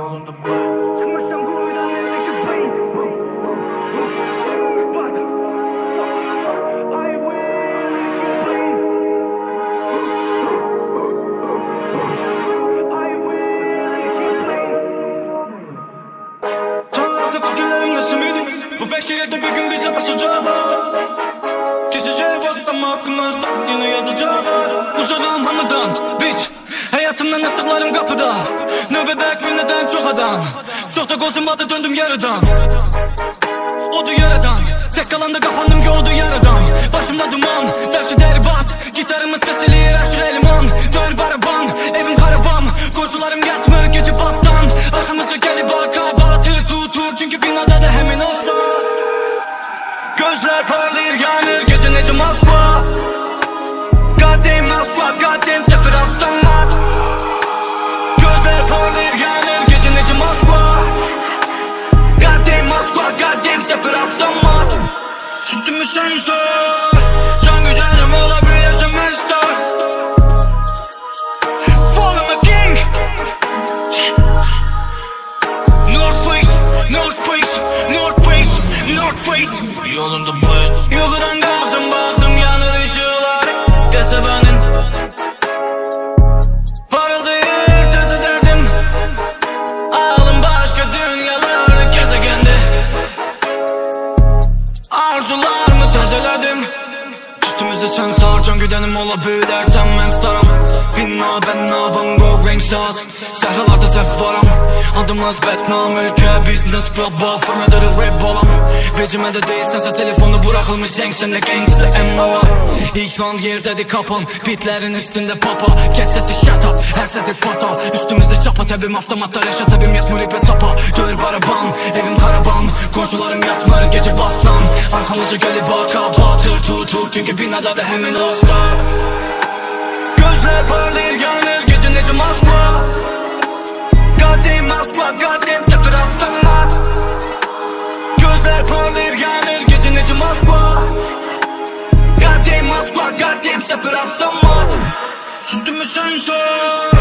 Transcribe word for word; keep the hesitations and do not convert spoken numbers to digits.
Yolunda böyle çıkmışsam kuyudan elbette bayım. Bak I will I will Tanrı'da fikirlerim nasıl mıydı? Bu beşeriyette bir gün bize basacak. Keseceğim vaktim hakkımızda yine yazacak. Uzadım hamadan bitch. Hayatımdan attıklarım kapıda. Nöbet bekliyor neden çok adam. Çok da gözüm battı döndüm yarıdan. Odu yaradan. Tek kalanda kapandım ki odu yaradan. Başımda duman, dersi deri bat. Gitarımın sesiyle aşık eleman. Dör baraban, evim karavan. Komşularım yatmır gece pastan. Arkamızda gelip arka batır tutur. Çünkü binada da hemen olsa. Gözler parlıyor yanır gece nece Moskva. Goddamn Moskva, goddamn sefer avtomat. Gözler parlıyor yanır gece nece Moskva. Goddamn Moskva, goddamn sefer avtomat. Üstümü sensör. Can güdenim olabilirsin mister. Follow my king. North Face, North Face, North Face, North Face. Yolunda boyut. Yukarıdan kalktım baktım yanır ışıklar. Kasabanın parıldayır tazı derdim. Ağlım başka dünyalar gezegende. Arzularımı tazeledim. Üstümüzde sen sar can güdenim olabilirsen ben staram. Finna ben navam go renk saz. Sehralarda sef varam. Adımız Betnam ülke business club ball. Fırnadır rap balam. Vecimede değilsense telefonu bırakılmış sen sende gangsta emma var. İlk round yerdedi kapım. Beatlerin üstünde papa. Kes sesi shut up. Her seti fatal. Üstümüzde çapa tebim avtomatlar yaşa tebim yatmur ipe sapa. Dör baraban evim karavan. Komşularım yatmır gece bastan. Arkamızda gelip arka batır tutur. Çünkü binada da hemen usta. Gözler parlıyor yanır gece nece Moskva. Goddamn Moskva, goddamn sefer avtomat. Gözler parlıyor yanır gece nece Moskva. Goddamn Moskva, goddamn sefer avtomat. Üstümü sensör.